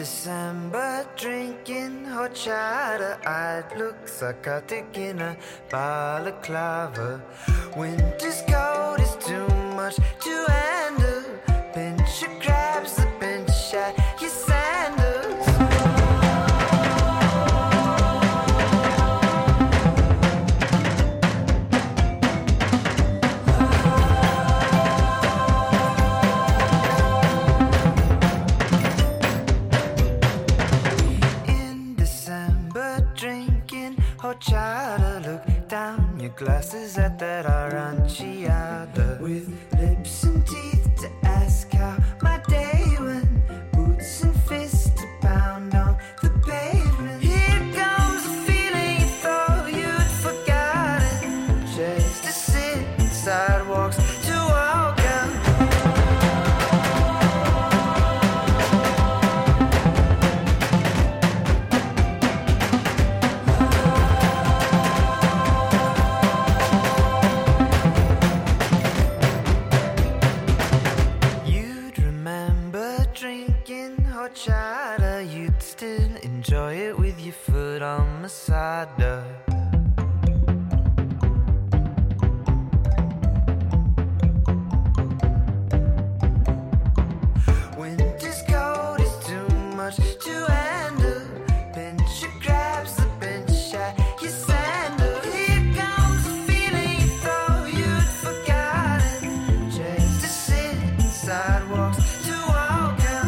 December, drinking horchata, I'd look psychotic in a balaclava. Winter's cold is too much to handle. Pinch your grabs, the pinch at your sandals. Horchata, look down your glasses at that aranciata. With lips and teeth to ask how my day went. Boots and fists to pound on the pavement. Here comes the feeling you thought you'd forgotten. Chairs to sit, sidewalks to walk on. Horchata, you'd still enjoy it with your foot on Masada. Winter's cold is too much to handle. Pinch your grabs, the pinch at your sandal. Here comes the feeling you thought you'd forgotten. Chairs to sit, sidewalks to walk on.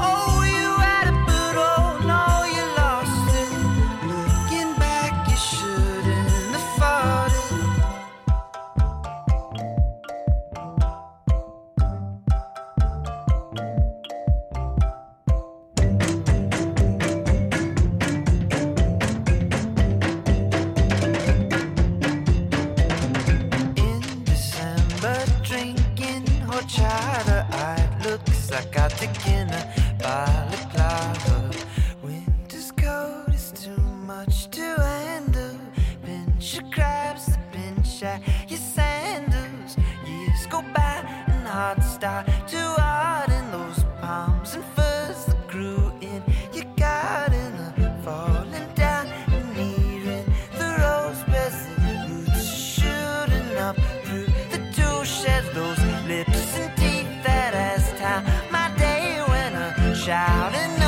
Psychotic in a balaclava. Winter's cold is too much to handle. Pinch your crabs, the pinch at your sandals. Years go by and hearts start to harden. Those palms and furs that grew in your garden are falling down and nearing the rose beds. The roots shooting up through the tool sheds. Those lips and teeth that as time shouting